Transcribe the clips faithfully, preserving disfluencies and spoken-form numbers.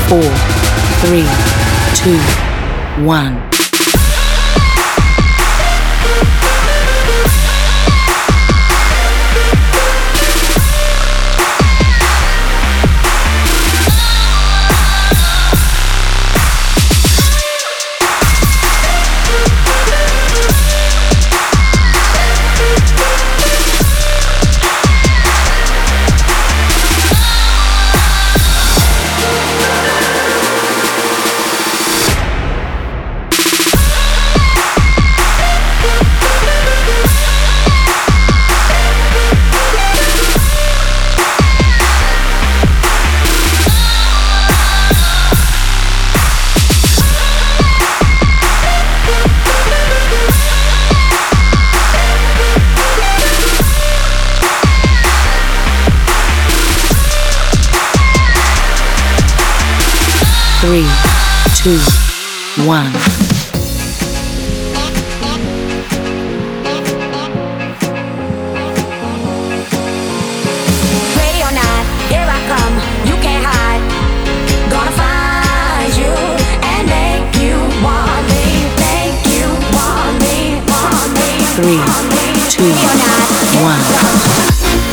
four, three, two, one. Three, two, one. Radio night, here I come, you can't hide. Gonna find you and make you want me, make you want me, want me. Three, two, one.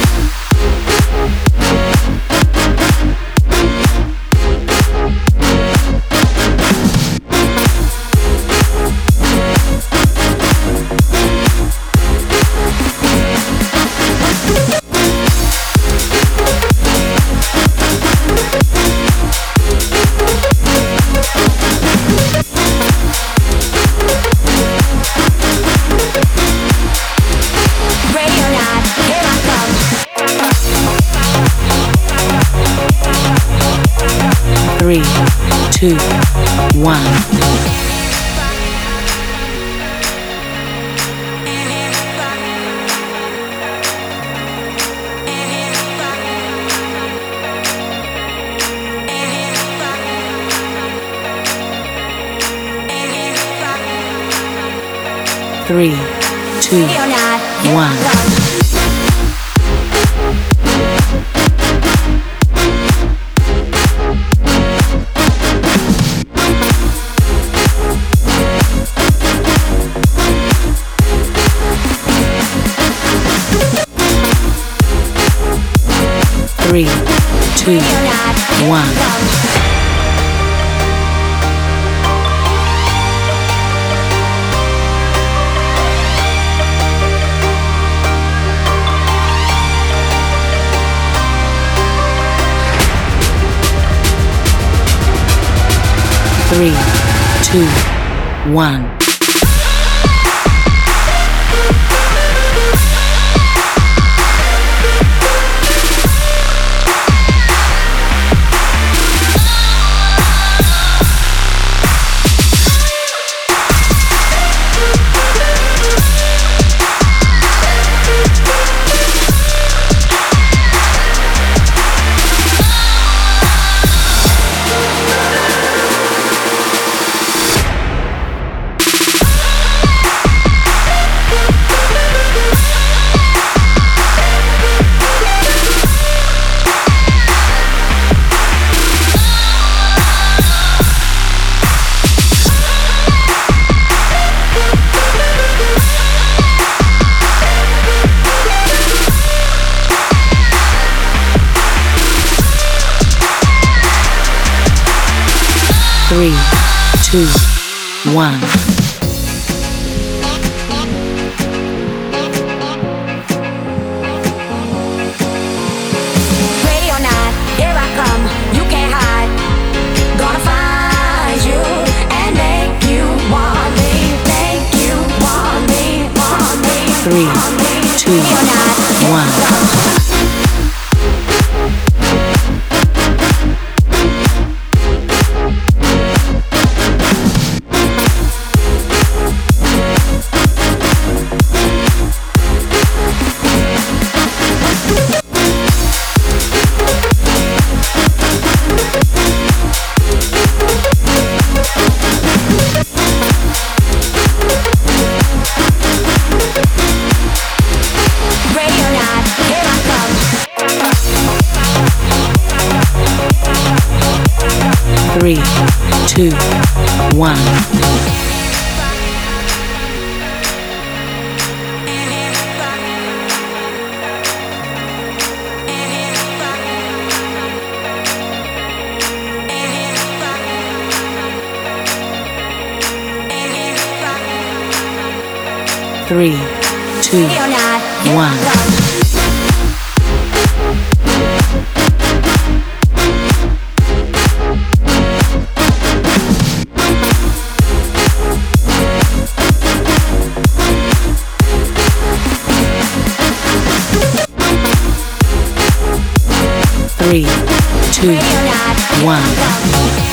Three, two, one. Three, two, one. Three, two, one. Three, two, one. Three, two, one. Radio night, here I come, you can't hide. Gonna find you and make you want me, make you want me, want me. Three, two, one. Radio night, here I come. two, one. Three, two, one. Three, two, one.